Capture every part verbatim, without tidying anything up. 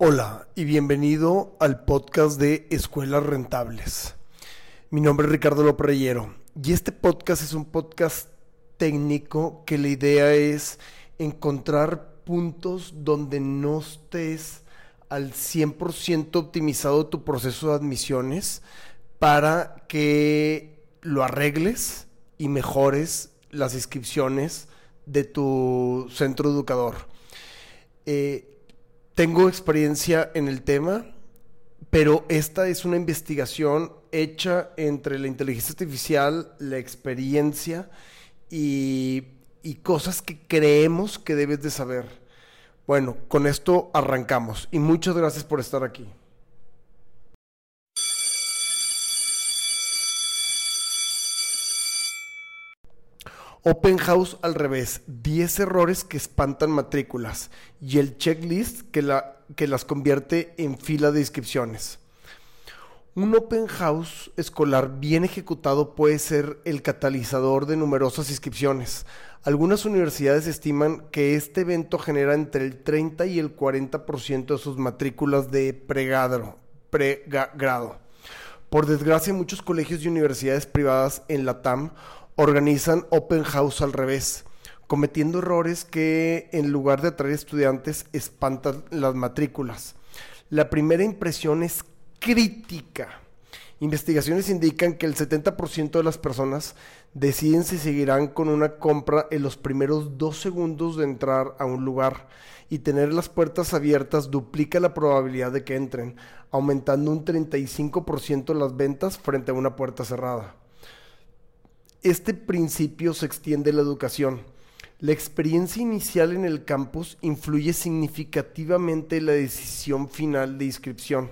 Hola y bienvenido al podcast de Escuelas Rentables. Mi nombre es Ricardo López Reyero y este podcast es un podcast técnico que la idea es encontrar puntos donde no estés al cien por ciento optimizado tu proceso de admisiones para que lo arregles y mejores las inscripciones de tu centro educador. Eh, Tengo experiencia en el tema, pero esta es una investigación hecha entre la inteligencia artificial, la experiencia y, y cosas que creemos que debes de saber. Bueno, con esto arrancamos y muchas gracias por estar aquí. Open House al revés, diez errores que espantan matrículas y el checklist que, la, que las convierte en fila de inscripciones. Un Open House escolar bien ejecutado puede ser el catalizador de numerosas inscripciones. Algunas universidades estiman que este evento genera entre el treinta y el cuarenta por ciento de sus matrículas de pregrado. pregrado. Por desgracia, muchos colegios y universidades privadas en la T A M organizan Open House al revés, cometiendo errores que en lugar de atraer estudiantes espantan las matrículas. La primera impresión es crítica. Investigaciones indican que el setenta por ciento de las personas deciden si seguirán con una compra en los primeros dos segundos de entrar a un lugar, y tener las puertas abiertas duplica la probabilidad de que entren, aumentando un treinta y cinco por ciento las ventas frente a una puerta cerrada. Este principio se extiende a la educación. La experiencia inicial en el campus influye significativamente en la decisión final de inscripción.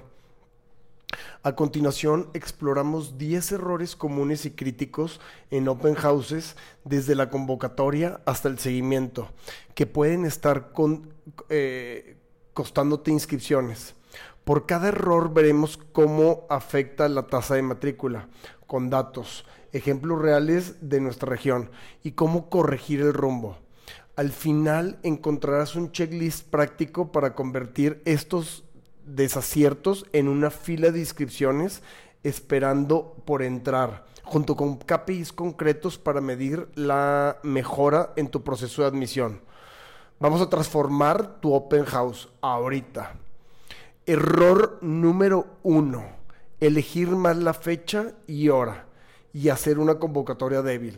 A continuación, exploramos diez errores comunes y críticos en Open Houses desde la convocatoria hasta el seguimiento, que pueden estar con, eh, costándote inscripciones. Por cada error veremos cómo afecta la tasa de matrícula, con datos, ejemplos reales de nuestra región y cómo corregir el rumbo. Al final encontrarás un checklist práctico para convertir estos desaciertos en una fila de inscripciones esperando por entrar, junto con K P Is concretos para medir la mejora en tu proceso de admisión. Vamos a transformar tu Open House ahorita. Error número uno: elegir mal la fecha y hora y hacer una convocatoria débil.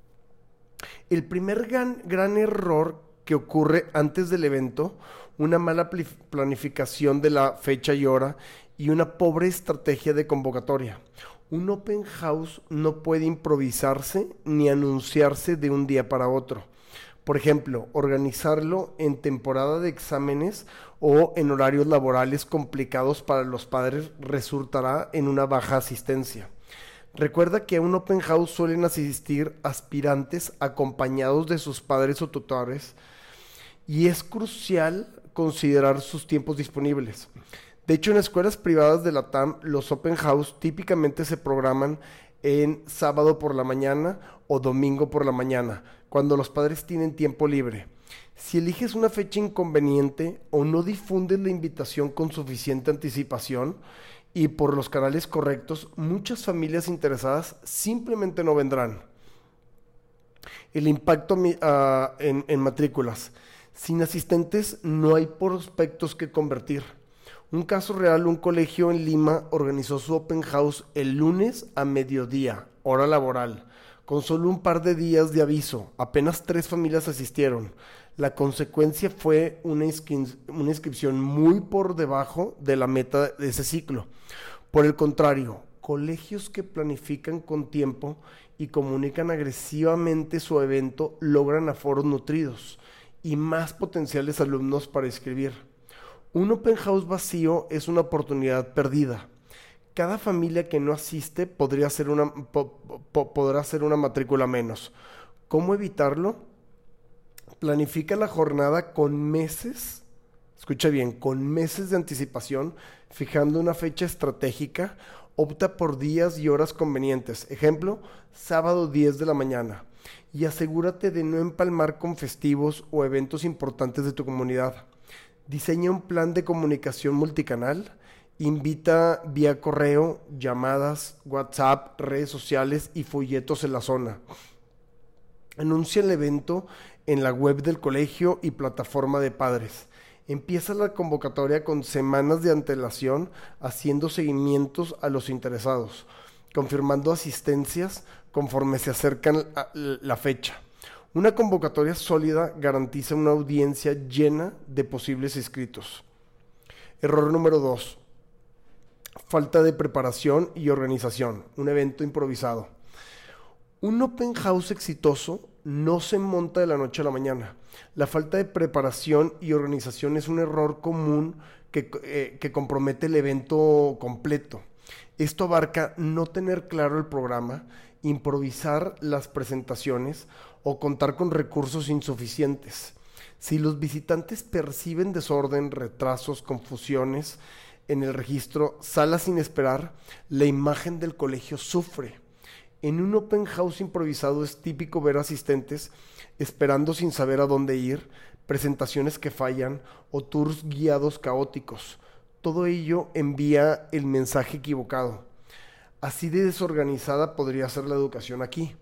El primer gran, gran error que ocurre antes del evento, una mala pl- planificación de la fecha y hora y una pobre estrategia de convocatoria. Un Open House no puede improvisarse ni anunciarse de un día para otro. Por ejemplo, organizarlo en temporada de exámenes o en horarios laborales complicados para los padres resultará en una baja asistencia. Recuerda que a un Open House suelen asistir aspirantes acompañados de sus padres o tutores y es crucial considerar sus tiempos disponibles. De hecho, en escuelas privadas de la T A M, los Open House típicamente se programan en sábado por la mañana o domingo por la mañana, cuando los padres tienen tiempo libre. Si eliges una fecha inconveniente o no difundes la invitación con suficiente anticipación y por los canales correctos, muchas familias interesadas simplemente no vendrán. El impacto uh, en, en matrículas. Sin asistentes no hay prospectos que convertir. Un caso real: un colegio en Lima organizó su Open House el lunes a mediodía, hora laboral, con solo un par de días de aviso. Apenas tres familias asistieron. La consecuencia fue una, inscri- una inscripción muy por debajo de la meta de ese ciclo. Por el contrario, colegios que planifican con tiempo y comunican agresivamente su evento logran aforos nutridos y más potenciales alumnos para inscribir. Un Open House vacío es una oportunidad perdida. Cada familia que no asiste podría hacer una, po, po, podrá hacer una matrícula menos. ¿Cómo evitarlo? Planifica la jornada con meses, escucha bien, con meses de anticipación, fijando una fecha estratégica. Opta por días y horas convenientes. Ejemplo, sábado diez de la mañana. Y asegúrate de no empalmar con festivos o eventos importantes de tu comunidad. Diseña un plan de comunicación multicanal. Invita vía correo, llamadas, WhatsApp, redes sociales y folletos en la zona. Anuncia el evento en la web del colegio y plataforma de padres. Empieza la convocatoria con semanas de antelación, haciendo seguimientos a los interesados, confirmando asistencias conforme se acercan a la fecha. Una convocatoria sólida garantiza una audiencia llena de posibles inscritos. Error número dos. Falta de preparación y organización. Un evento improvisado. Un open house exitoso no se monta de la noche a la mañana. La falta de preparación y organización es un error común que, eh, que compromete el evento completo. Esto abarca no tener claro el programa, improvisar las presentaciones o contar con recursos insuficientes. Si los visitantes perciben desorden, retrasos, confusiones en el registro, salas sin esperar, la imagen del colegio sufre. En un open house improvisado es típico ver asistentes esperando sin saber a dónde ir, presentaciones que fallan o tours guiados caóticos. Todo ello envía el mensaje equivocado. Así de desorganizada podría ser la educación aquí.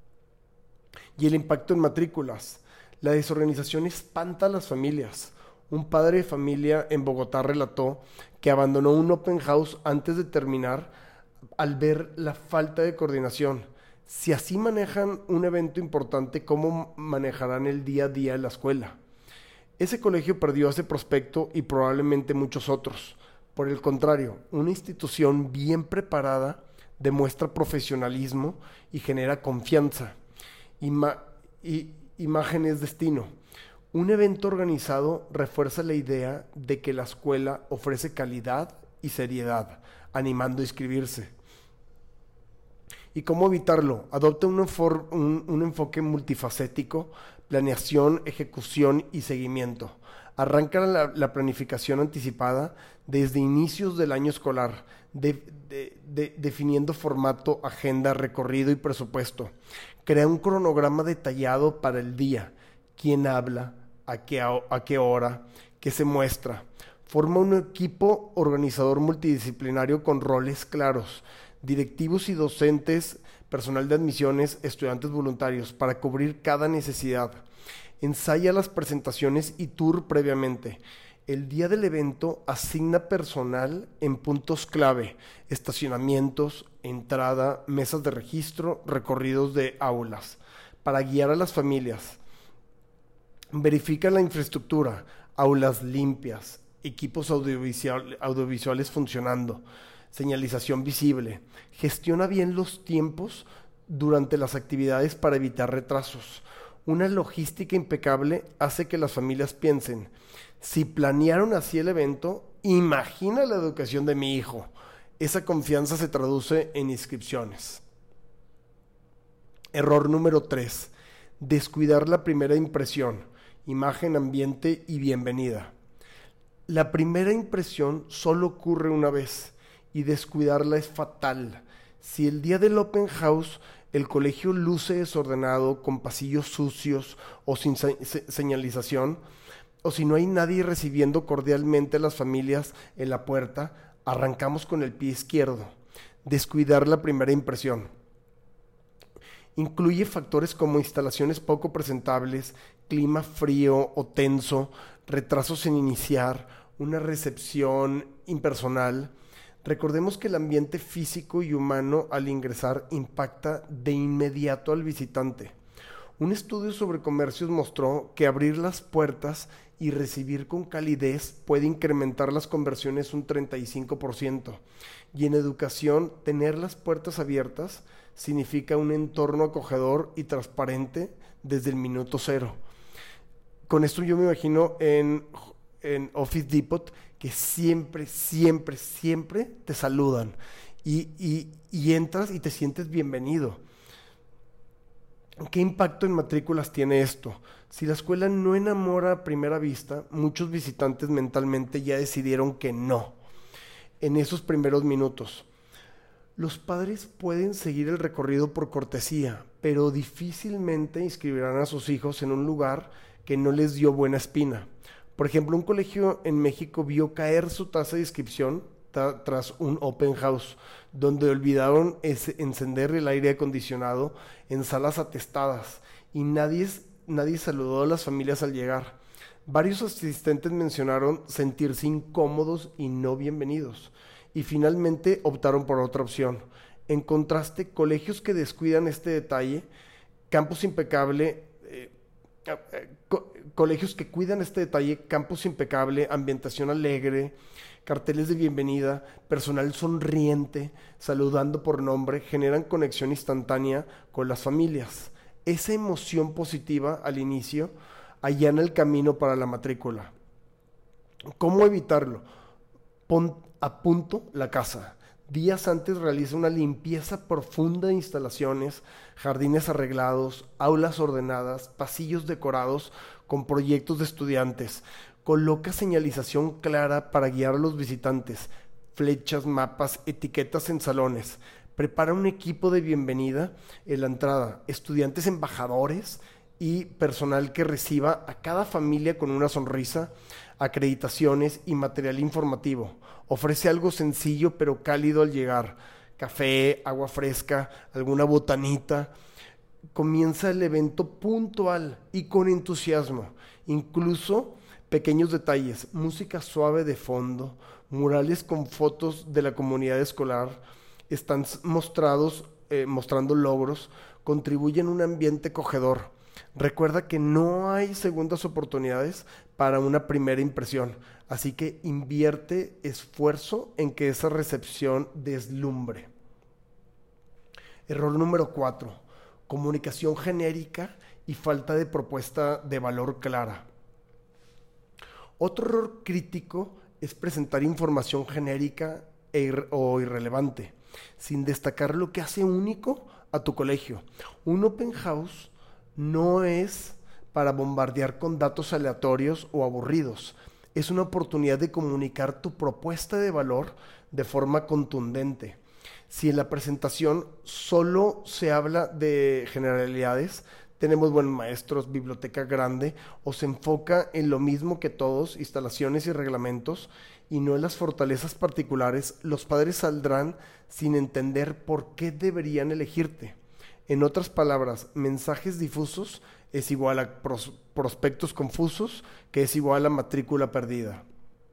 Y el impacto en matrículas. La desorganización espanta a las familias. Un padre de familia en Bogotá relató que abandonó un open house antes de terminar al ver la falta de coordinación. Si así manejan un evento importante, ¿cómo manejarán el día a día en la escuela? Ese colegio perdió ese prospecto y probablemente muchos otros. Por el contrario, una institución bien preparada demuestra profesionalismo y genera confianza. Ima- y, imagen es destino. Un evento organizado refuerza la idea de que la escuela ofrece calidad y seriedad, animando a inscribirse. ¿Y cómo evitarlo? Adopta un, enfor- un, un enfoque multifacético, planeación, ejecución y seguimiento. Arranca la, la planificación anticipada desde inicios del año escolar, de, de, de, definiendo formato, agenda, recorrido y presupuesto. Crea un cronograma detallado para el día. ¿Quién habla? ¿A qué, a, a qué hora? ¿Qué se muestra? Forma un equipo organizador multidisciplinario con roles claros. Directivos y docentes, personal de admisiones, estudiantes voluntarios, para cubrir cada necesidad. Ensaya las presentaciones y tour previamente. El día del evento asigna personal en puntos clave, estacionamientos, entrada, mesas de registro, recorridos de aulas, para guiar a las familias. Verifica la infraestructura, aulas limpias, equipos audiovisual, audiovisuales funcionando, señalización visible. Gestiona bien los tiempos durante las actividades para evitar retrasos. Una logística impecable hace que las familias piensen, si planearon así el evento, imagina la educación de mi hijo. Esa confianza se traduce en inscripciones. Error número tres. Descuidar la primera impresión, imagen, ambiente y bienvenida. La primera impresión solo ocurre una vez y descuidarla es fatal. Si el día del open house el colegio luce desordenado, con pasillos sucios o sin se- se- señalización, o si no hay nadie recibiendo cordialmente a las familias en la puerta, arrancamos con el pie izquierdo. Descuidar la primera impresión. Incluye factores como instalaciones poco presentables, clima frío o tenso, retrasos en iniciar, una recepción impersonal. Recordemos que el ambiente físico y humano al ingresar impacta de inmediato al visitante. Un estudio sobre comercios mostró que abrir las puertas y recibir con calidez puede incrementar las conversiones un treinta y cinco por ciento. Y en educación, tener las puertas abiertas significa un entorno acogedor y transparente desde el minuto cero. Con esto yo me imagino en, en Office Depot que siempre, siempre, siempre te saludan y, y, y entras y te sientes bienvenido. ¿Qué impacto en matrículas tiene esto? Si la escuela no enamora a primera vista, muchos visitantes mentalmente ya decidieron que no en esos primeros minutos. Los padres pueden seguir el recorrido por cortesía, pero difícilmente inscribirán a sus hijos en un lugar que no les dio buena espina. Por ejemplo, un colegio en México vio caer su tasa de inscripción tra- tras un open house, donde olvidaron ese- encender el aire acondicionado en salas atestadas y nadie, s- nadie saludó a las familias al llegar. Varios asistentes mencionaron sentirse incómodos y no bienvenidos, y finalmente optaron por otra opción. En contraste, colegios que descuidan este detalle, campus impecable, eh, eh, co- colegios que cuidan este detalle, campus impecable, ambientación alegre, carteles de bienvenida, personal sonriente, saludando por nombre, generan conexión instantánea con las familias. Esa emoción positiva al inicio allana el camino para la matrícula. ¿Cómo evitarlo? Pon a punto la casa. Días antes realiza una limpieza profunda de instalaciones, jardines arreglados, aulas ordenadas, pasillos decorados con proyectos de estudiantes. Coloca señalización clara para guiar a los visitantes, flechas, mapas, etiquetas en salones. Prepara un equipo de bienvenida en la entrada, estudiantes embajadores y personal que reciba a cada familia con una sonrisa, acreditaciones y material informativo. Ofrece algo sencillo pero cálido al llegar: café, agua fresca, alguna botanita. Comienza el evento puntual y con entusiasmo, incluso pequeños detalles, música suave de fondo, murales con fotos de la comunidad escolar, están mostrados, eh, mostrando logros, contribuyen a un ambiente acogedor. Recuerda que no hay segundas oportunidades para una primera impresión, así que invierte esfuerzo en que esa recepción deslumbre. Error número cuatro: comunicación genérica y falta de propuesta de valor clara. Otro error crítico es presentar información genérica e ir- o irrelevante, sin destacar lo que hace único a tu colegio. Un open house no es para bombardear con datos aleatorios o aburridos. Es una oportunidad de comunicar tu propuesta de valor de forma contundente. Si en la presentación solo se habla de generalidades, tenemos buenos maestros, biblioteca grande, o se enfoca en lo mismo que todos, instalaciones y reglamentos, y no en las fortalezas particulares, los padres saldrán sin entender por qué deberían elegirte. En otras palabras, mensajes difusos es igual a pros- prospectos confusos, que es igual a matrícula perdida.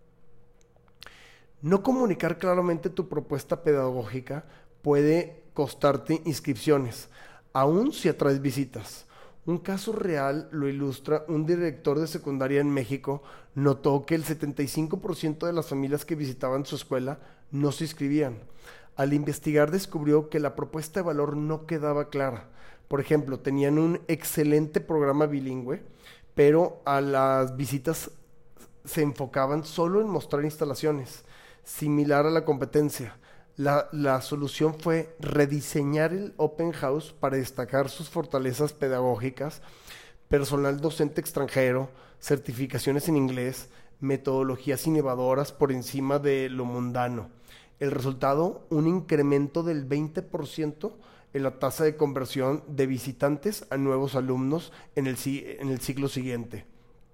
No comunicar claramente tu propuesta pedagógica puede costarte inscripciones, aun si atraes visitas. Un caso real lo ilustra: un director de secundaria en México notó que el setenta y cinco por ciento de las familias que visitaban su escuela no se inscribían. Al investigar descubrió que la propuesta de valor no quedaba clara. Por ejemplo, tenían un excelente programa bilingüe, pero a las visitas se enfocaban solo en mostrar instalaciones, similar a la competencia. La, la solución fue rediseñar el open house para destacar sus fortalezas pedagógicas: personal docente extranjero, certificaciones en inglés, metodologías innovadoras por encima de lo mundano. El resultado: un incremento del veinte por ciento en la tasa de conversión de visitantes a nuevos alumnos en el, en el ciclo siguiente.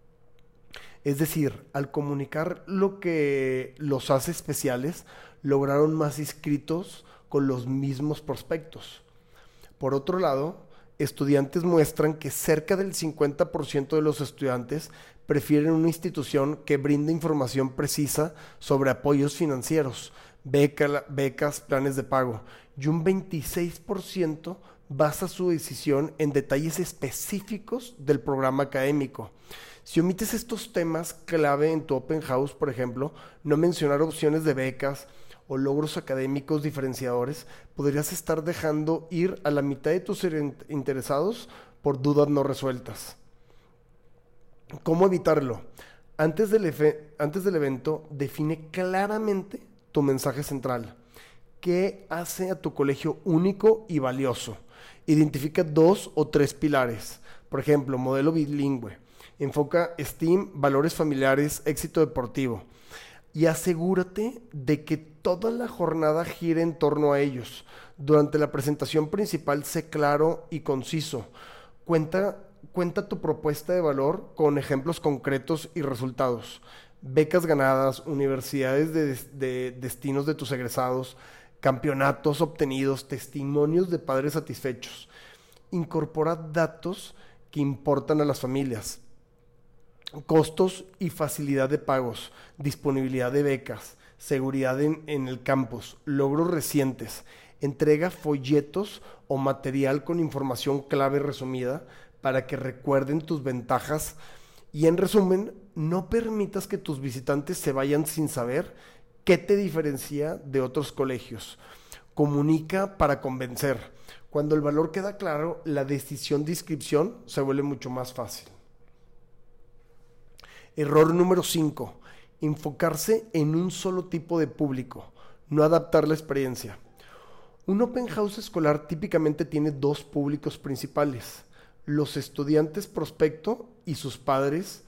Es decir, al comunicar lo que los hace especiales, lograron más inscritos con los mismos prospectos. Por otro lado, estudiantes muestran que cerca del cincuenta por ciento de los estudiantes prefieren una institución que brinde información precisa sobre apoyos financieros, beca, becas, planes de pago, y un veintiséis por ciento basa su decisión en detalles específicos del programa académico. Si omites estos temas clave en tu open house, por ejemplo, no mencionar opciones de becas o logros académicos diferenciadores, podrías estar dejando ir a la mitad de tus interesados por dudas no resueltas. ¿Cómo evitarlo? Antes del, efe, antes del evento, define claramente tu mensaje central. ¿Qué hace a tu colegio único y valioso? Identifica dos o tres pilares. Por ejemplo, modelo bilingüe. Enfoca STEAM, valores familiares, éxito deportivo. Y asegúrate de que toda la jornada gire en torno a ellos. Durante la presentación principal, sé claro y conciso. Cuenta cuenta tu propuesta de valor con ejemplos concretos y resultados. Becas ganadas, universidades de, de destinos de tus egresados, campeonatos obtenidos, testimonios de padres satisfechos. Incorpora datos que importan a las familias. Costos y facilidad de pagos, disponibilidad de becas, seguridad en, en el campus, logros recientes. Entrega folletos o material con información clave resumida para que recuerden tus ventajas. Y en resumen, no permitas que tus visitantes se vayan sin saber qué te diferencia de otros colegios. Comunica para convencer. Cuando el valor queda claro, la decisión de inscripción se vuelve mucho más fácil. Error número cinco. Enfocarse en un solo tipo de público, no adaptar la experiencia. Un open house escolar típicamente tiene dos públicos principales: los estudiantes prospecto y sus padres.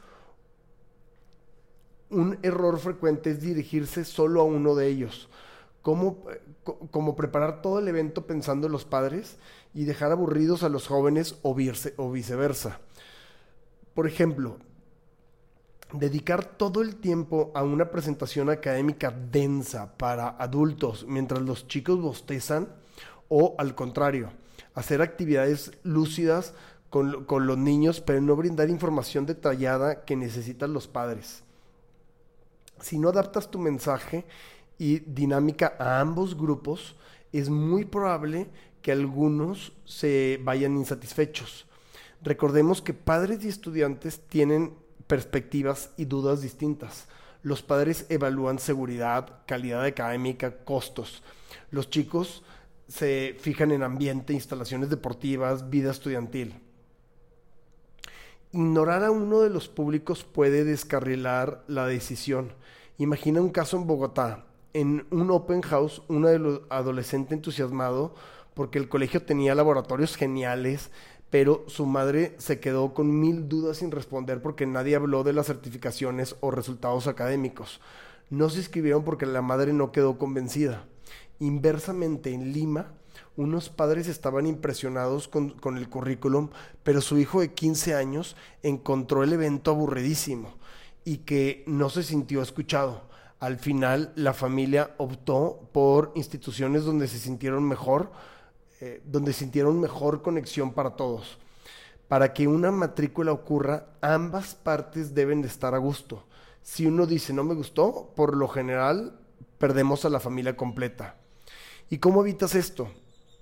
Un error frecuente es dirigirse solo a uno de ellos, como, como preparar todo el evento pensando en los padres y dejar aburridos a los jóvenes o, vice, o viceversa. Por ejemplo, dedicar todo el tiempo a una presentación académica densa para adultos mientras los chicos bostezan, o al contrario, hacer actividades lúcidas con, con los niños pero no brindar información detallada que necesitan los padres. Si no adaptas tu mensaje y dinámica a ambos grupos, es muy probable que algunos se vayan insatisfechos. Recordemos que padres y estudiantes tienen perspectivas y dudas distintas. Los padres evalúan seguridad, calidad académica, costos. Los chicos se fijan en ambiente, instalaciones deportivas, vida estudiantil. Ignorar a uno de los públicos puede descarrilar la decisión. Imagina un caso en Bogotá. En un open house, un adolescente entusiasmado porque el colegio tenía laboratorios geniales, pero su madre se quedó con mil dudas sin responder porque nadie habló de las certificaciones o resultados académicos. No se inscribieron porque la madre no quedó convencida. Inversamente, en Lima, unos padres estaban impresionados con, con el currículum, pero su hijo de quince años encontró el evento aburridísimo y que no se sintió escuchado. Al final, la familia optó por instituciones donde se sintieron mejor, eh, donde sintieron mejor conexión para todos. Para que una matrícula ocurra, ambas partes deben de estar a gusto. Si uno dice no me gustó, por lo general perdemos a la familia completa. ¿Y cómo evitas esto?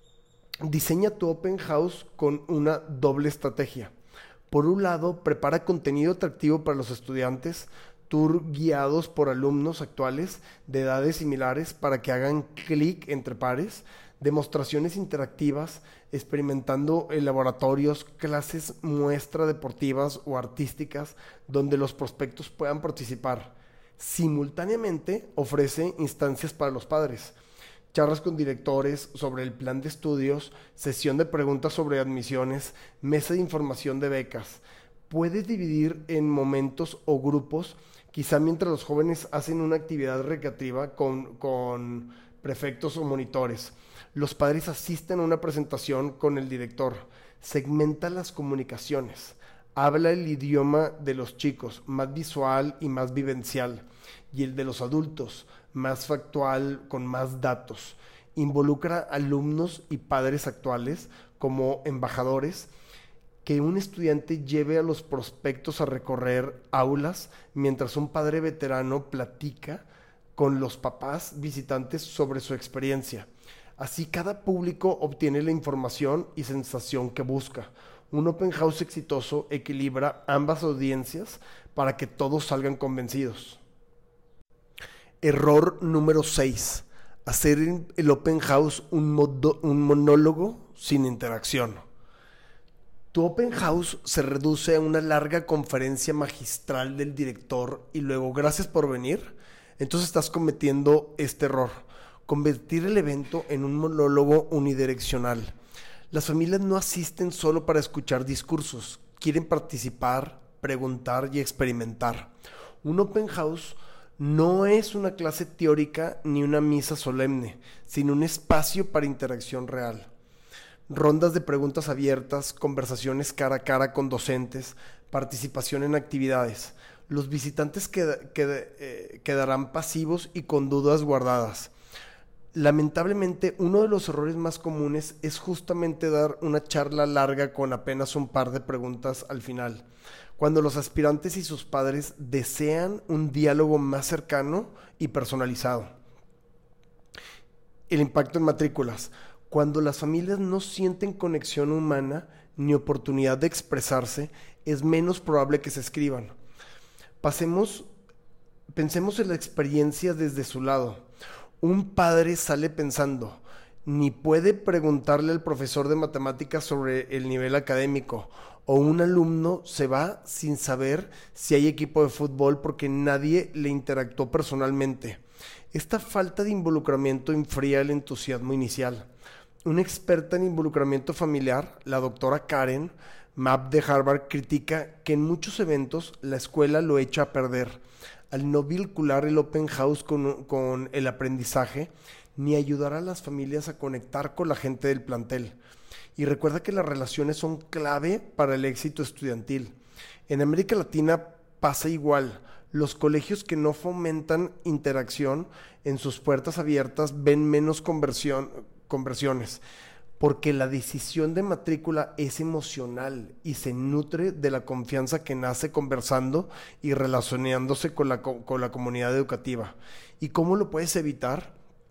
Diseña tu open house con una doble estrategia. Por un lado, prepara contenido atractivo para los estudiantes, tour guiados por alumnos actuales de edades similares para que hagan clic entre pares, demostraciones interactivas, experimentando en laboratorios, clases muestra deportivas o artísticas donde los prospectos puedan participar. Simultáneamente, ofrece instancias para los padres, charlas con directores sobre el plan de estudios, sesión de preguntas sobre admisiones, mesa de información de becas. Puedes dividir en momentos o grupos, quizá mientras los jóvenes hacen una actividad recreativa con, con prefectos o monitores. Los padres asisten a una presentación con el director. Segmenta las comunicaciones. Habla el idioma de los chicos, más visual y más vivencial, y el de los adultos, más factual, con más datos. Involucra alumnos y padres actuales como embajadores. Que un estudiante lleve a los prospectos a recorrer aulas mientras un padre veterano platica con los papás visitantes sobre su experiencia. Así cada público obtiene la información y sensación que busca. Un open house exitoso equilibra ambas audiencias para que todos salgan convencidos. Error número seis. Hacer el open house un, modo, un monólogo sin interacción. Tu open house se reduce a una larga conferencia magistral del director y luego gracias por venir. Entonces estás cometiendo este error. Convertir el evento en un monólogo unidireccional. Las familias no asisten solo para escuchar discursos, quieren participar, preguntar y experimentar. Un open house no es una clase teórica ni una misa solemne, sino un espacio para interacción real. rondas de preguntas abiertas, conversaciones cara a cara con docentes, participación en actividades. Los visitantes qued- qued- eh, quedarán pasivos y con dudas guardadas. Lamentablemente, uno de los errores más comunes es justamente dar una charla larga con apenas un par de preguntas al final, cuando los aspirantes y sus padres desean un diálogo más cercano y personalizado. El impacto en matrículas. Cuando las familias no sienten conexión humana ni oportunidad de expresarse, es menos probable que se escriban. Pasemos, pensemos en la experiencia desde su lado. Un padre sale pensando, ni puede preguntarle al profesor de matemáticas sobre el nivel académico, o un alumno se va sin saber si hay equipo de fútbol porque nadie le interactuó personalmente. Esta falta de involucramiento enfría el entusiasmo inicial. Una experta en involucramiento familiar, la doctora Karen Mapp de Harvard, critica que en muchos eventos la escuela lo echa a perder, al no vincular el open house con, con el aprendizaje, ni ayudar a las familias a conectar con la gente del plantel. Y recuerda que las relaciones son clave para el éxito estudiantil. En América Latina pasa igual. Los colegios que no fomentan interacción en sus puertas abiertas ven menos conversión, conversiones, porque la decisión de matrícula es emocional y se nutre de la confianza que nace conversando y relacionándose con la, con la comunidad educativa. ¿Y cómo lo puedes evitar?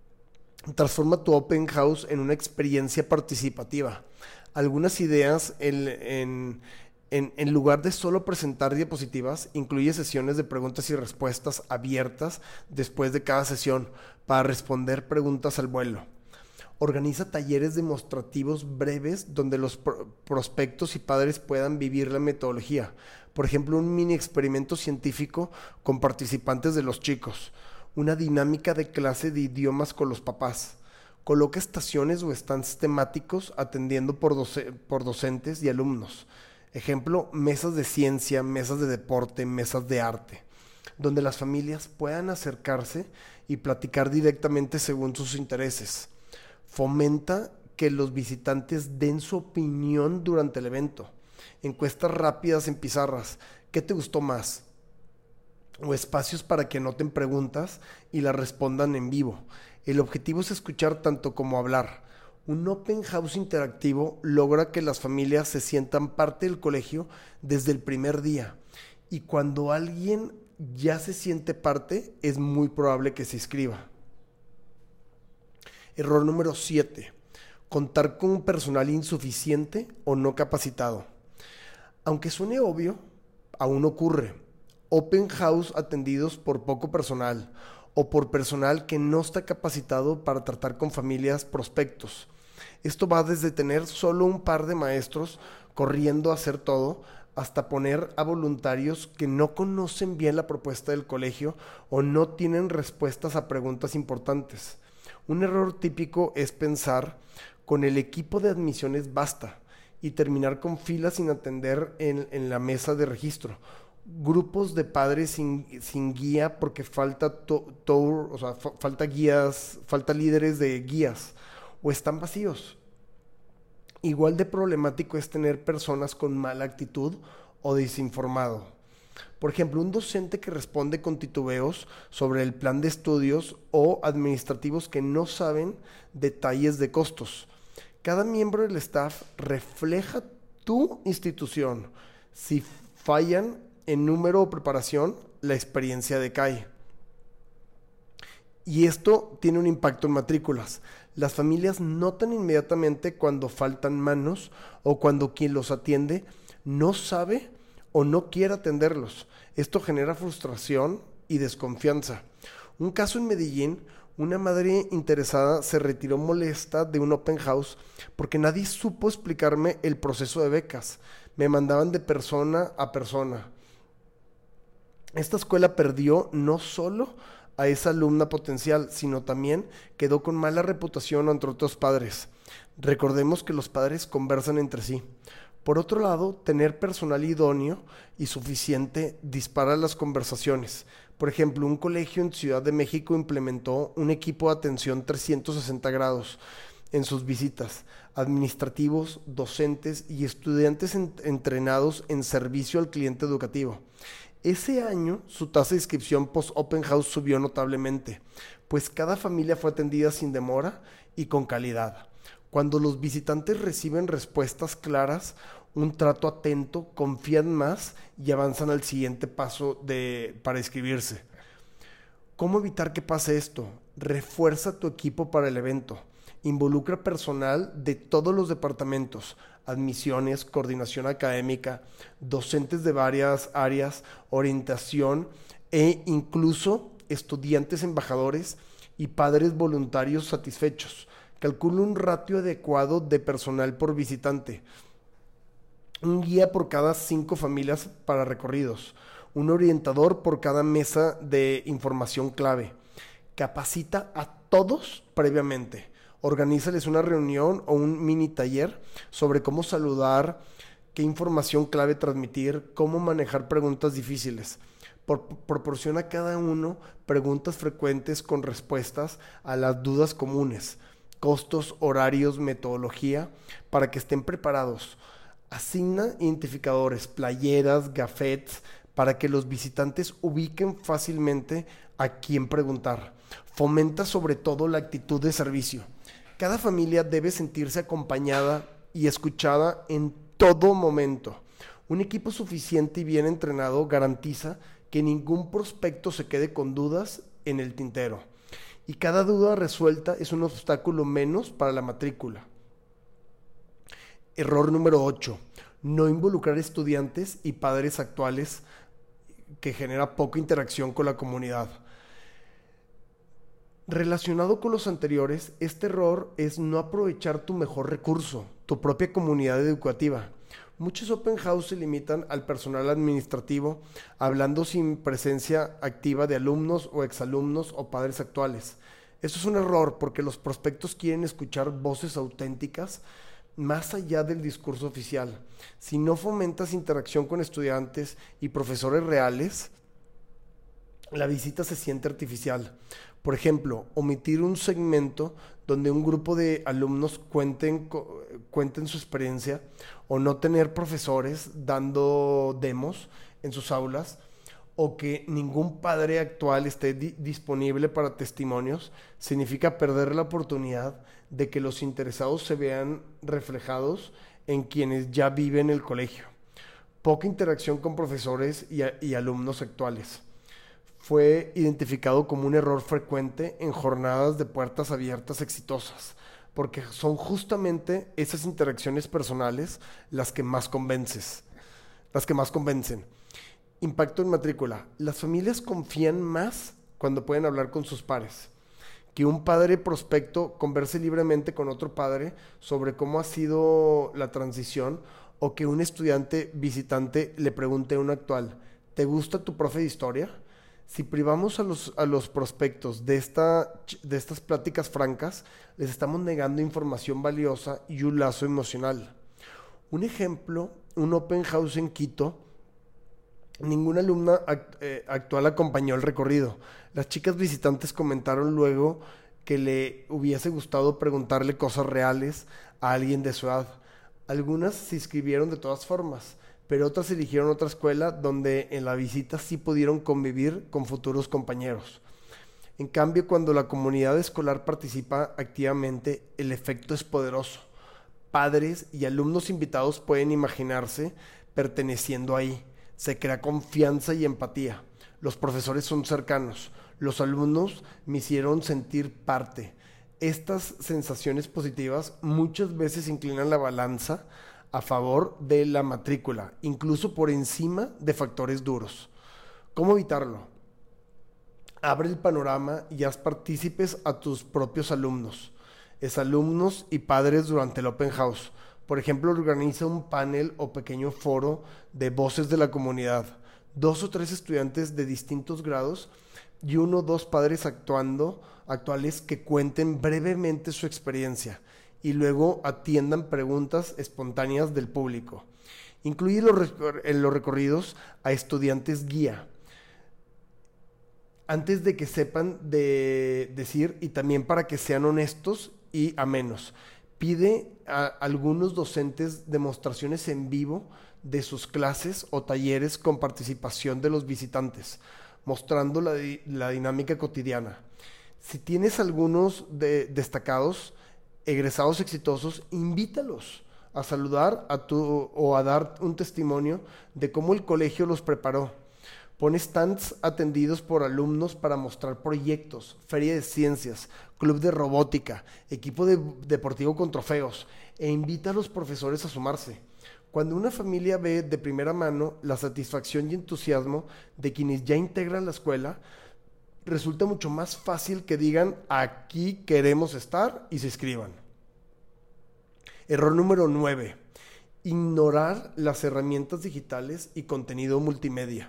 Transforma tu open house en una experiencia participativa. Algunas ideas en, en, en, en lugar de solo presentar diapositivas, incluye sesiones de preguntas y respuestas abiertas después de cada sesión para responder preguntas al vuelo. Organiza talleres demostrativos breves donde los pro- prospectos y padres puedan vivir la metodología. Por ejemplo, un mini experimento científico con participantes de los chicos. Una dinámica de clase de idiomas con los papás. Coloca estaciones o stands temáticos atendiendo por, doce- por docentes y alumnos. Ejemplo, mesas de ciencia, mesas de deporte, mesas de arte, donde las familias puedan acercarse y platicar directamente según sus intereses. Fomenta que los visitantes den su opinión durante el evento. Encuestas rápidas en pizarras. ¿Qué te gustó más? O espacios para que anoten preguntas y las respondan en vivo. El objetivo es escuchar tanto como hablar. Un open house interactivo logra que las familias se sientan parte del colegio desde el primer día. Y cuando alguien ya se siente parte, es muy probable que se inscriba. Error número siete. Contar con un personal insuficiente o no capacitado. Aunque suene obvio, aún ocurre. Open house atendidos por poco personal o por personal que no está capacitado para tratar con familias prospectos. Esto va desde tener solo un par de maestros corriendo a hacer todo, hasta poner a voluntarios que no conocen bien la propuesta del colegio o no tienen respuestas a preguntas importantes. Un error típico es pensar con el equipo de admisiones basta y terminar con filas sin atender en, en la mesa de registro. Grupos de padres sin, sin guía porque falta to, tour, o sea, fa, falta guías, falta líderes de guías o están vacíos. Igual de problemático es tener personas con mala actitud o desinformado. Por ejemplo, un docente que responde con titubeos sobre el plan de estudios o administrativos que no saben detalles de costos. Cada miembro del staff refleja tu institución. Si fallan en número o preparación, la experiencia decae. Y esto tiene un impacto en matrículas. Las familias notan inmediatamente cuando faltan manos o cuando quien los atiende no sabe o no quiere atenderlos. Esto genera frustración y desconfianza. Un caso en Medellín, una madre interesada se retiró molesta de un open house porque nadie supo explicarme el proceso de becas. Me mandaban de persona a persona. Esta escuela perdió no solo a esa alumna potencial, sino también quedó con mala reputación entre otros padres. Recordemos que los padres conversan entre sí. Por otro lado, tener personal idóneo y suficiente dispara las conversaciones. Por ejemplo, un colegio en Ciudad de México implementó un equipo de atención trescientos sesenta grados, en sus visitas, administrativos, docentes y estudiantes en, entrenados en servicio al cliente educativo. Ese año su tasa de inscripción post-Open House subió notablemente, pues cada familia fue atendida sin demora y con calidad. Cuando los visitantes reciben respuestas claras, un trato atento, confían más y avanzan al siguiente paso de, para inscribirse. ¿Cómo evitar que pase esto? Refuerza tu equipo para el evento. Involucra personal de todos los departamentos, admisiones, coordinación académica, docentes de varias áreas, orientación e incluso estudiantes embajadores y padres voluntarios satisfechos. Calcula un ratio adecuado de personal por visitante. Un guía por cada cinco familias para recorridos. Un orientador por cada mesa de información clave. Capacita a todos previamente. Organízales una reunión o un mini taller sobre cómo saludar, qué información clave transmitir, cómo manejar preguntas difíciles. Por, proporciona a cada uno preguntas frecuentes con respuestas a las dudas comunes, costos, horarios, metodología, para que estén preparados. Asigna identificadores, playeras, gafetes, para que los visitantes ubiquen fácilmente a quién preguntar. Fomenta sobre todo la actitud de servicio. Cada familia debe sentirse acompañada y escuchada en todo momento. Un equipo suficiente y bien entrenado garantiza que ningún prospecto se quede con dudas en el tintero. Y cada duda resuelta es un obstáculo menos para la matrícula. Error número ocho. No involucrar estudiantes y padres actuales, que genera poca interacción con la comunidad. Relacionado con los anteriores, este error es no aprovechar tu mejor recurso, tu propia comunidad educativa. Muchos open house se limitan al personal administrativo, hablando sin presencia activa de alumnos o exalumnos o padres actuales. Eso es un error porque los prospectos quieren escuchar voces auténticas más allá del discurso oficial. Si no fomentas interacción con estudiantes y profesores reales, la visita se siente artificial. Por ejemplo, omitir un segmento donde un grupo de alumnos cuenten, cuenten su experiencia, o no tener profesores dando demos en sus aulas, o que ningún padre actual esté di- disponible para testimonios, significa perder la oportunidad de que los interesados se vean reflejados en quienes ya viven el colegio. Poca interacción con profesores y, a- y alumnos actuales. Fue identificado como un error frecuente en jornadas de puertas abiertas exitosas, porque son justamente esas interacciones personales las que más convences, las que más convencen. Impacto en matrícula. Las familias confían más cuando pueden hablar con sus pares. Que un padre prospecto converse libremente con otro padre sobre cómo ha sido la transición, o que un estudiante visitante le pregunte a un actual: ¿te gusta tu profe de historia? Si privamos a los, a los prospectos de, esta, de estas pláticas francas, les estamos negando información valiosa y un lazo emocional. Un ejemplo, un open house en Quito. Ninguna alumna act- eh, actual acompañó el recorrido. Las chicas visitantes comentaron luego que le hubiese gustado preguntarle cosas reales a alguien de su edad. Algunas se inscribieron de todas formas, pero otras eligieron otra escuela donde en la visita sí pudieron convivir con futuros compañeros. En cambio, cuando la comunidad escolar participa activamente, el efecto es poderoso. Padres y alumnos invitados pueden imaginarse perteneciendo ahí. Se crea confianza y empatía. Los profesores son cercanos. Los alumnos me hicieron sentir parte. Estas sensaciones positivas muchas veces inclinan la balanza a favor de la matrícula, incluso por encima de factores duros. ¿Cómo evitarlo? Abre el panorama y haz partícipes a tus propios alumnos, exalumnos y padres durante el open house. Por ejemplo, organiza un panel o pequeño foro de voces de la comunidad. Dos o tres estudiantes de distintos grados y uno o dos padres actuando, actuales que cuenten brevemente su experiencia y luego atiendan preguntas espontáneas del público. Incluye los recor- en los recorridos a estudiantes guía, antes de que sepan de decir, y también para que sean honestos y amenos. Pide a algunos docentes demostraciones en vivo de sus clases o talleres con participación de los visitantes, mostrando la, di- la dinámica cotidiana. Si tienes algunos de- destacados, egresados exitosos, invítalos a saludar a tu, o a dar un testimonio de cómo el colegio los preparó. Pone stands atendidos por alumnos para mostrar proyectos, feria de ciencias, club de robótica, equipo de- deportivo con trofeos, e invita a los profesores a sumarse. Cuando una familia ve de primera mano la satisfacción y entusiasmo de quienes ya integran la escuela, resulta mucho más fácil que digan aquí queremos estar y se inscriban. Error número nueve. Ignorar las herramientas digitales y contenido multimedia.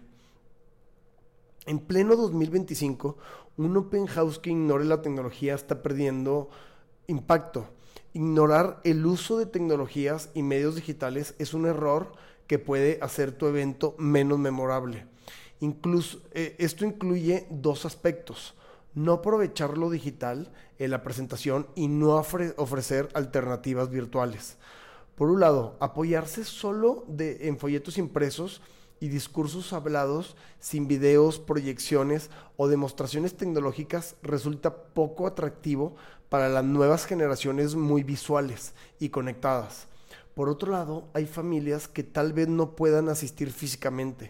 En pleno dos mil veinticinco, un open house que ignore la tecnología está perdiendo impacto. Ignorar el uso de tecnologías y medios digitales es un error que puede hacer tu evento menos memorable. Incluso, eh, esto incluye dos aspectos: no aprovechar lo digital en la presentación y no ofre- ofrecer alternativas virtuales. Por un lado, apoyarse solo de, en folletos impresos y discursos hablados sin videos, proyecciones o demostraciones tecnológicas resulta poco atractivo para las nuevas generaciones muy visuales y conectadas. Por otro lado, hay familias que tal vez no puedan asistir físicamente.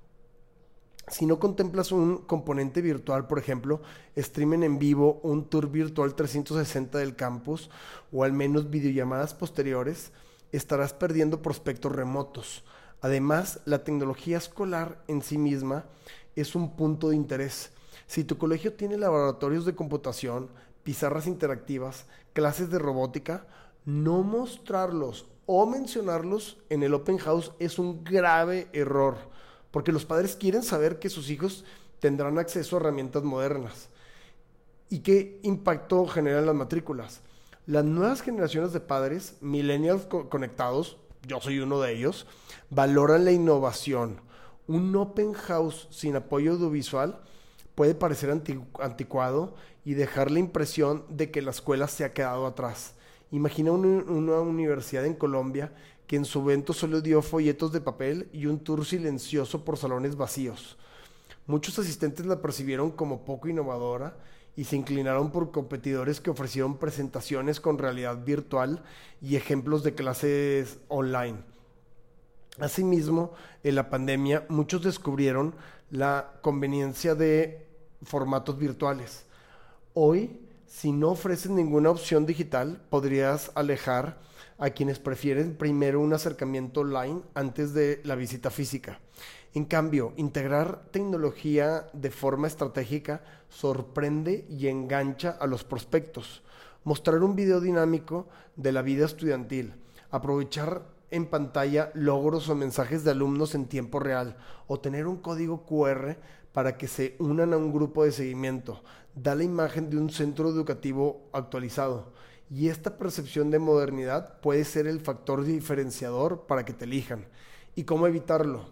Si no contemplas un componente virtual, por ejemplo, streaming en vivo, un tour virtual trescientos sesenta del campus o al menos videollamadas posteriores, estarás perdiendo prospectos remotos. Además, la tecnología escolar en sí misma es un punto de interés. Si tu colegio tiene laboratorios de computación, pizarras interactivas, clases de robótica, no mostrarlos o mencionarlos en el open house es un grave error, porque los padres quieren saber que sus hijos tendrán acceso a herramientas modernas. ¿Y qué impacto generan las matrículas? Las nuevas generaciones de padres, millennials co- conectados, yo soy uno de ellos, valoran la innovación. Un open house sin apoyo audiovisual puede parecer anticu- anticuado y dejar la impresión de que la escuela se ha quedado atrás. Imagina un- una universidad en Colombia que en su evento solo dio folletos de papel y un tour silencioso por salones vacíos. Muchos asistentes la percibieron como poco innovadora y se inclinaron por competidores que ofrecieron presentaciones con realidad virtual y ejemplos de clases online. Asimismo, en la pandemia, muchos descubrieron la conveniencia de formatos virtuales. Hoy, si no ofreces ninguna opción digital, podrías alejar a quienes prefieren primero un acercamiento online antes de la visita física. En cambio, integrar tecnología de forma estratégica sorprende y engancha a los prospectos. Mostrar un video dinámico de la vida estudiantil, aprovechar en pantalla logros o mensajes de alumnos en tiempo real o tener un código Q R para que se unan a un grupo de seguimiento, da la imagen de un centro educativo actualizado. Y esta percepción de modernidad puede ser el factor diferenciador para que te elijan. ¿Y cómo evitarlo?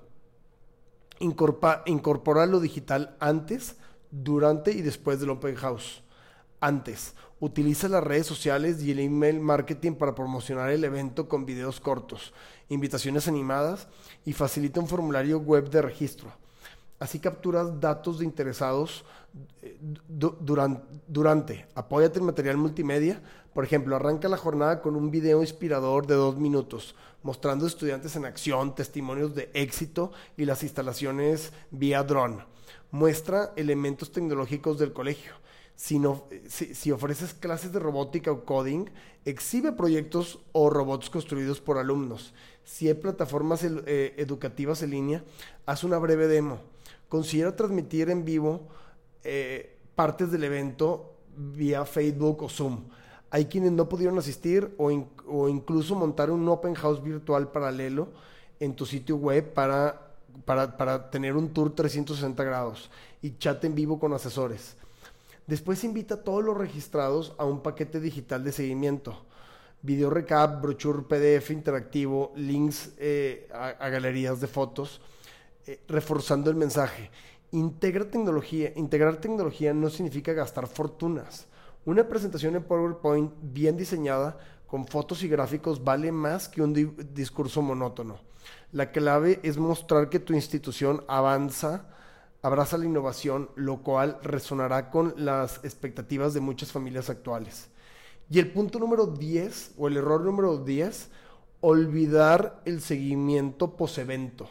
Incorpora, incorpora lo digital antes, durante y después del open house. Antes, utiliza las redes sociales y el email marketing para promocionar el evento con videos cortos, invitaciones animadas y facilita un formulario web de registro. Así capturas datos de interesados eh, du- duran- durante. Apóyate en material multimedia. Por ejemplo, arranca la jornada con un video inspirador de dos minutos, mostrando estudiantes en acción, testimonios de éxito y las instalaciones vía dron. Muestra elementos tecnológicos del colegio. Si, no, si, si ofreces clases de robótica o coding, exhibe proyectos o robots construidos por alumnos. Si hay plataformas el- eh, educativas en línea, haz una breve demo. Considera transmitir en vivo eh, partes del evento vía Facebook o Zoom. Hay quienes no pudieron asistir o, in- o incluso montar un open house virtual paralelo en tu sitio web para, para, para tener un tour trescientos sesenta grados y chat en vivo con asesores. Después invita a todos los registrados a un paquete digital de seguimiento. Video recap, brochure P D F interactivo, links eh, a, a galerías de fotos, eh, reforzando el mensaje. Integra tecnología. Integrar tecnología no significa gastar fortunas. Una presentación en PowerPoint bien diseñada, con fotos y gráficos, vale más que un di- discurso monótono. La clave es mostrar que tu institución avanza, abraza la innovación, lo cual resonará con las expectativas de muchas familias actuales. Y el punto número diez, o el error número diez, olvidar el seguimiento post-evento.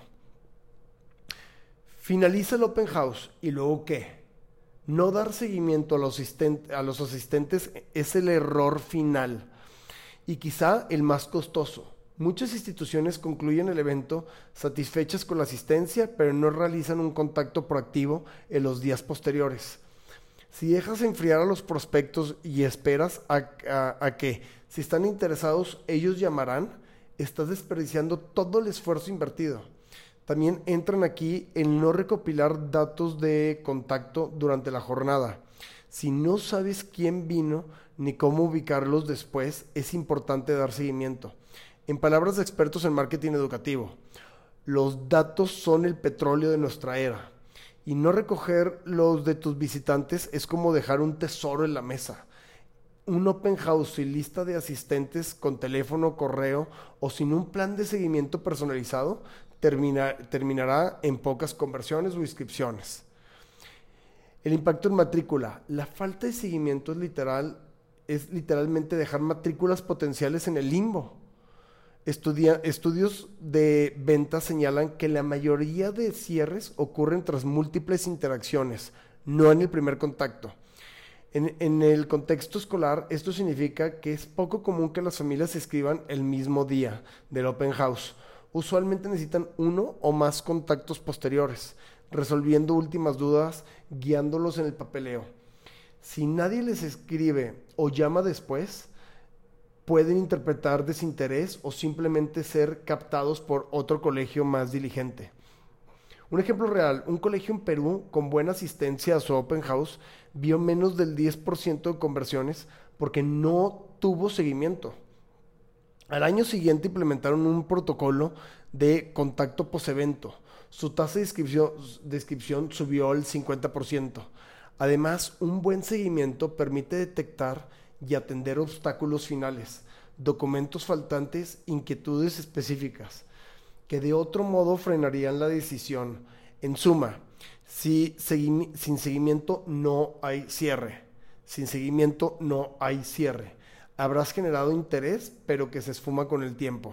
Finaliza el open house y luego ¿qué? No dar seguimiento a los, asisten- a los asistentes es el error final y quizá el más costoso. Muchas instituciones concluyen el evento satisfechas con la asistencia, pero no realizan un contacto proactivo en los días posteriores. Si dejas enfriar a los prospectos y esperas a, a, a que, si están interesados, ellos llamarán, estás desperdiciando todo el esfuerzo invertido. También entran aquí el no recopilar datos de contacto durante la jornada. Si no sabes quién vino ni cómo ubicarlos después, es importante dar seguimiento. En palabras de expertos en marketing educativo, los datos son el petróleo de nuestra era. Y no recoger los de tus visitantes es como dejar un tesoro en la mesa. Un open house sin lista de asistentes, con teléfono, correo o sin un plan de seguimiento personalizado termina, terminará en pocas conversiones o inscripciones. El impacto en matrícula. La falta de seguimiento es literal, es literalmente dejar matrículas potenciales en el limbo. Estudia, estudios de ventas señalan que la mayoría de cierres ocurren tras múltiples interacciones, no en el primer contacto. En, en el contexto escolar, esto significa que es poco común que las familias se inscriban el mismo día del open house. Usualmente necesitan uno o más contactos posteriores, resolviendo últimas dudas, guiándolos en el papeleo. Si nadie les escribe o llama después, pueden interpretar desinterés o simplemente ser captados por otro colegio más diligente. Un ejemplo real, un colegio en Perú con buena asistencia a su open house vio menos del diez por ciento de conversiones porque no tuvo seguimiento. Al año siguiente implementaron un protocolo de contacto post-evento. Su tasa de inscripción, de inscripción subió al cincuenta por ciento. Además, un buen seguimiento permite detectar y atender obstáculos finales, documentos faltantes, inquietudes específicas, que de otro modo frenarían la decisión. En suma, si segui- sin seguimiento no hay cierre. Sin seguimiento no hay cierre. Habrás generado interés, pero que se esfuma con el tiempo.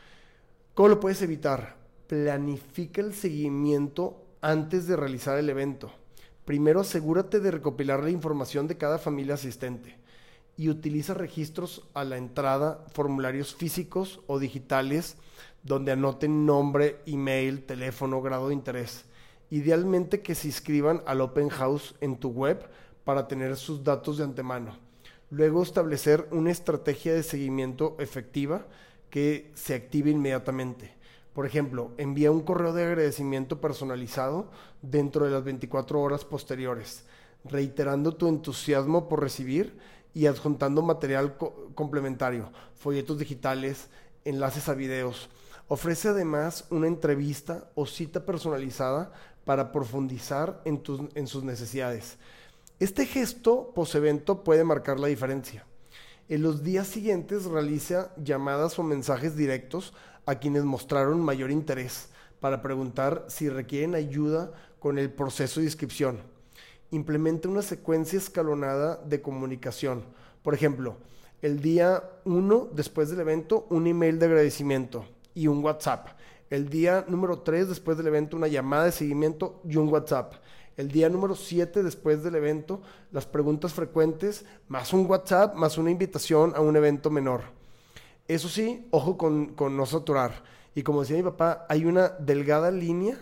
¿Cómo lo puedes evitar? Planifica el seguimiento antes de realizar el evento. Primero asegúrate de recopilar la información de cada familia asistente y utiliza registros a la entrada, formularios físicos o digitales donde anoten nombre, email, teléfono, grado de interés. Idealmente que se inscriban al open house en tu web para tener sus datos de antemano. Luego establecer una estrategia de seguimiento efectiva que se active inmediatamente. Por ejemplo, envía un correo de agradecimiento personalizado dentro de las veinticuatro horas posteriores, reiterando tu entusiasmo por recibir y adjuntando material co- complementario, folletos digitales, enlaces a videos. Ofrece además una entrevista o cita personalizada para profundizar en, tus, en sus necesidades. Este gesto post-evento puede marcar la diferencia. En los días siguientes realiza llamadas o mensajes directos a quienes mostraron mayor interés para preguntar si requieren ayuda con el proceso de inscripción. Implementa una secuencia escalonada de comunicación. Por ejemplo, el día uno después del evento, un email de agradecimiento y un WhatsApp. El día número tres después del evento, una llamada de seguimiento y un WhatsApp. El día número siete después del evento, las preguntas frecuentes, más un WhatsApp, más una invitación a un evento menor. Eso sí, ojo con, con no saturar. Y como decía mi papá, hay una delgada línea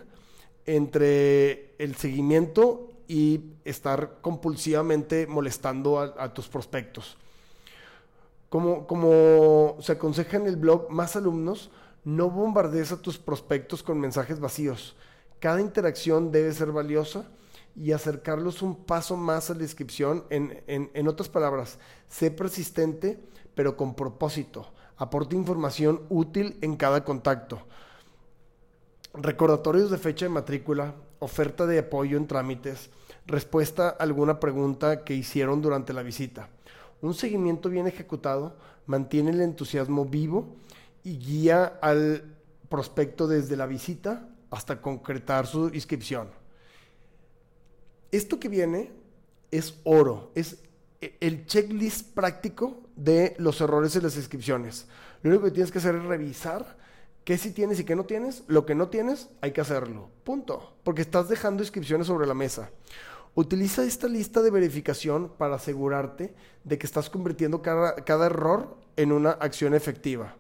entre el seguimiento y estar compulsivamente molestando a, a tus prospectos. Como, como se aconseja en el blog Más Alumnos, no bombardees a tus prospectos con mensajes vacíos. Cada interacción debe ser valiosa y acercarlos un paso más a la inscripción. En, en, en otras palabras, sé persistente, pero con propósito. Aporta información útil en cada contacto. Recordatorios de fecha de matrícula, oferta de apoyo en trámites, respuesta a alguna pregunta que hicieron durante la visita. Un seguimiento bien ejecutado mantiene el entusiasmo vivo y guía al prospecto desde la visita hasta concretar su inscripción. Esto que viene es oro, es el checklist práctico de los errores en las inscripciones. Lo único que tienes que hacer es revisar qué sí tienes y qué no tienes. Lo que no tienes, hay que hacerlo. Punto. Porque estás dejando inscripciones sobre la mesa. Utiliza esta lista de verificación para asegurarte de que estás convirtiendo cada, cada error en una acción efectiva.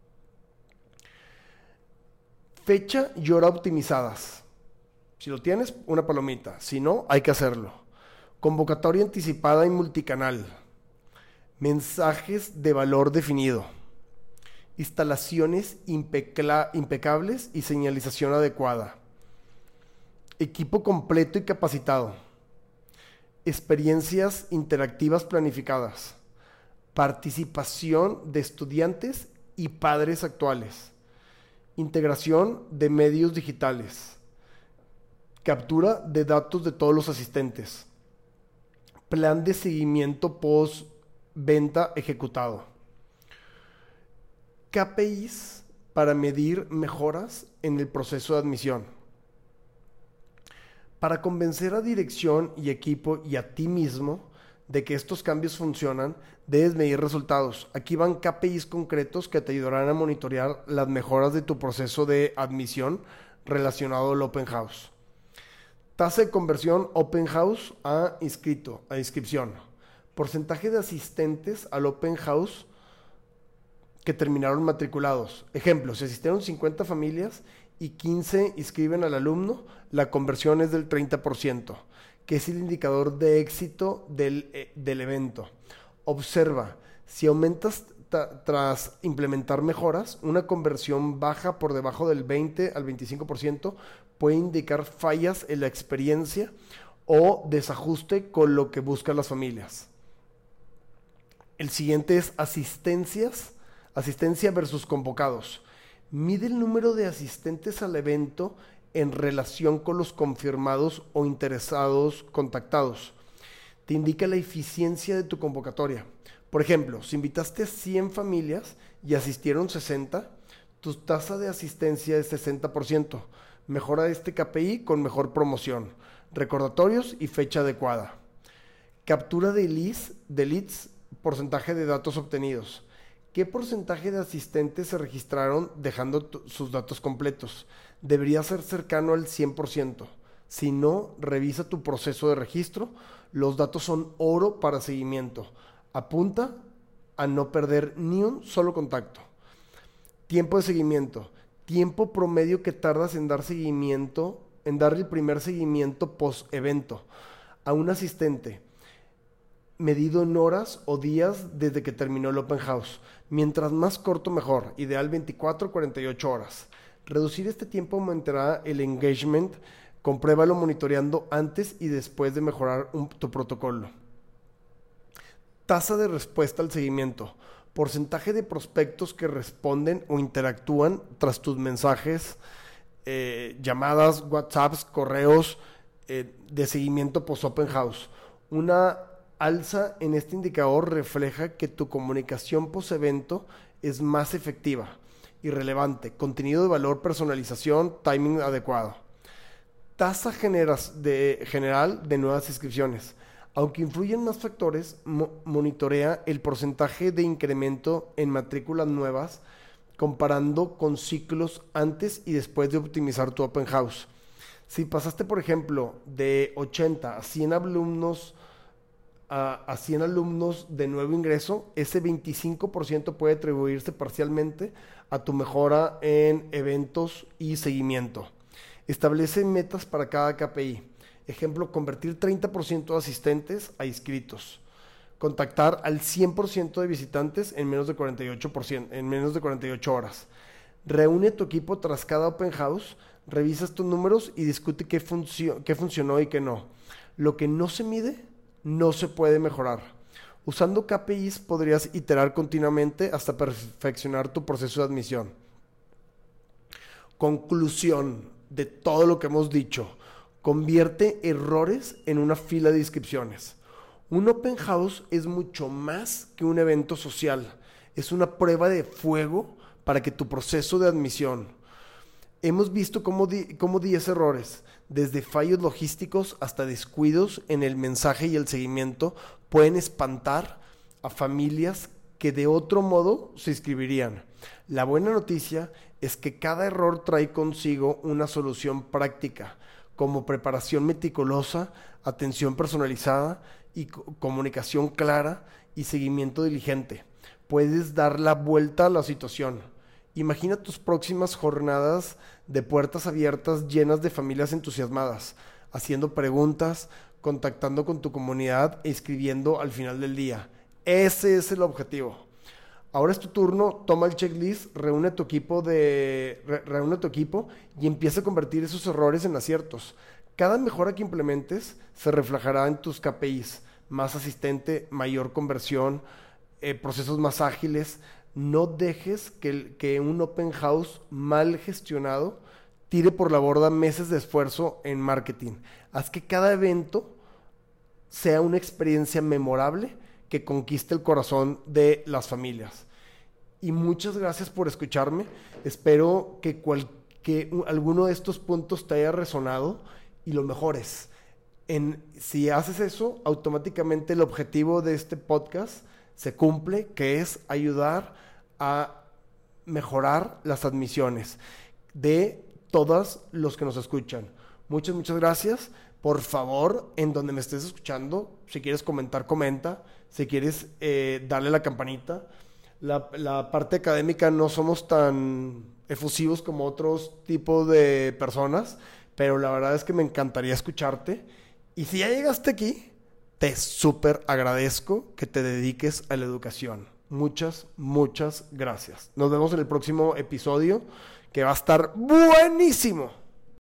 Fecha y hora optimizadas. Si lo tienes, una palomita. Si no, hay que hacerlo. Convocatoria anticipada y multicanal. Mensajes de valor definido. Instalaciones impecla- impecables y señalización adecuada. Equipo completo y capacitado. Experiencias interactivas planificadas. Participación de estudiantes y padres actuales. Integración de medios digitales. Captura de datos de todos los asistentes. Plan de seguimiento post-venta ejecutado. K P Is para medir mejoras en el proceso de admisión. Para convencer a dirección y equipo y a ti mismo de que estos cambios funcionan, debes medir resultados. Aquí van K P Is concretos que te ayudarán a monitorear las mejoras de tu proceso de admisión relacionado al Open House. Tasa de conversión Open House a inscrito, a inscripción. Porcentaje de asistentes al Open House que terminaron matriculados. Ejemplo, si asistieron cincuenta familias y quince inscriben al alumno, la conversión es del treinta por ciento, que es el indicador de éxito del, eh, del evento. Observa, si aumentas ta- tras implementar mejoras, una conversión baja por debajo del veinte al veinticinco por ciento puede indicar fallas en la experiencia o desajuste con lo que buscan las familias. El siguiente es asistencias, asistencia versus convocados. Mide el número de asistentes al evento en relación con los confirmados o interesados contactados. Te indica la eficiencia de tu convocatoria. Por ejemplo, si invitaste a cien familias y asistieron sesenta, tu tasa de asistencia es sesenta por ciento. Mejora este K P I con mejor promoción, recordatorios y fecha adecuada. Captura de leads, de leads, porcentaje de datos obtenidos. ¿Qué porcentaje de asistentes se registraron dejando t- sus datos completos? Debería ser cercano al cien por ciento. Si no, revisa tu proceso de registro. Los datos son oro para seguimiento. Apunta a no perder ni un solo contacto. Tiempo de seguimiento. Tiempo promedio que tardas en dar seguimiento, en dar el primer seguimiento post-evento a un asistente, medido en horas o días desde que terminó el Open House. Mientras más corto, mejor. Ideal veinticuatro a cuarenta y ocho horas. Reducir este tiempo aumentará el engagement. Compruébalo monitoreando antes y después de mejorar un, tu protocolo. Tasa de respuesta al seguimiento. Porcentaje de prospectos que responden o interactúan tras tus mensajes, eh, llamadas, WhatsApps, correos eh, de seguimiento post-Open House. Una alza en este indicador refleja que tu comunicación post-evento es más efectiva y relevante. Contenido de valor, personalización, timing adecuado. Tasa generas de, general de nuevas inscripciones. Aunque influyen más factores, mo- monitorea el porcentaje de incremento en matrículas nuevas comparando con ciclos antes y después de optimizar tu Open House. Si pasaste, por ejemplo, de ochenta a cien alumnos a, a cien alumnos de nuevo ingreso, ese veinticinco por ciento puede atribuirse parcialmente a tu mejora en eventos y seguimiento. Establece metas para cada K P I. Ejemplo, convertir treinta por ciento de asistentes a inscritos. Contactar al cien por ciento de visitantes en menos de cuarenta y ocho por ciento, en menos de cuarenta y ocho horas. Reúne tu equipo tras cada Open House, revisa estos números y discute qué, funcio- qué funcionó y qué no. Lo que no se mide, no se puede mejorar. Usando K P Is podrías iterar continuamente hasta perfeccionar tu proceso de admisión. Conclusión de todo lo que hemos dicho. Convierte errores en una fila de inscripciones. Un open house es mucho más que un evento social. Es una prueba de fuego para que tu proceso de admisión. Hemos visto cómo, di- cómo diez errores, desde fallos logísticos hasta descuidos en el mensaje y el seguimiento, pueden espantar a familias que de otro modo se inscribirían. La buena noticia es que cada error trae consigo una solución práctica, como preparación meticulosa, atención personalizada y co- comunicación clara y seguimiento diligente. Puedes dar la vuelta a la situación. Imagina tus próximas jornadas de puertas abiertas llenas de familias entusiasmadas, haciendo preguntas, contactando con tu comunidad e escribiendo al final del día. Ese es el objetivo. Ahora es tu turno, toma el checklist, reúne tu equipo de re- reúne tu equipo y empieza a convertir esos errores en aciertos. Cada mejora que implementes se reflejará en tus K P Is, más asistente, mayor conversión, eh, procesos más ágiles. No dejes que, el- que un open house mal gestionado tire por la borda meses de esfuerzo en marketing. Haz que cada evento sea una experiencia memorable que conquiste el corazón de las familias. Y muchas gracias por escucharme. Espero que, cual, que u- alguno de estos puntos te haya resonado y lo mejores. En, si haces eso, automáticamente el objetivo de este podcast se cumple, que es ayudar a mejorar las admisiones de todos los que nos escuchan. Muchas, muchas gracias. Por favor, en donde me estés escuchando, si quieres comentar, comenta. Si quieres eh, darle la campanita. La, la parte académica no somos tan efusivos como otros tipos de personas, pero la verdad es que me encantaría escucharte. Y si ya llegaste aquí, te súper agradezco que te dediques a la educación. Muchas, muchas gracias. Nos vemos en el próximo episodio, que va a estar buenísimo.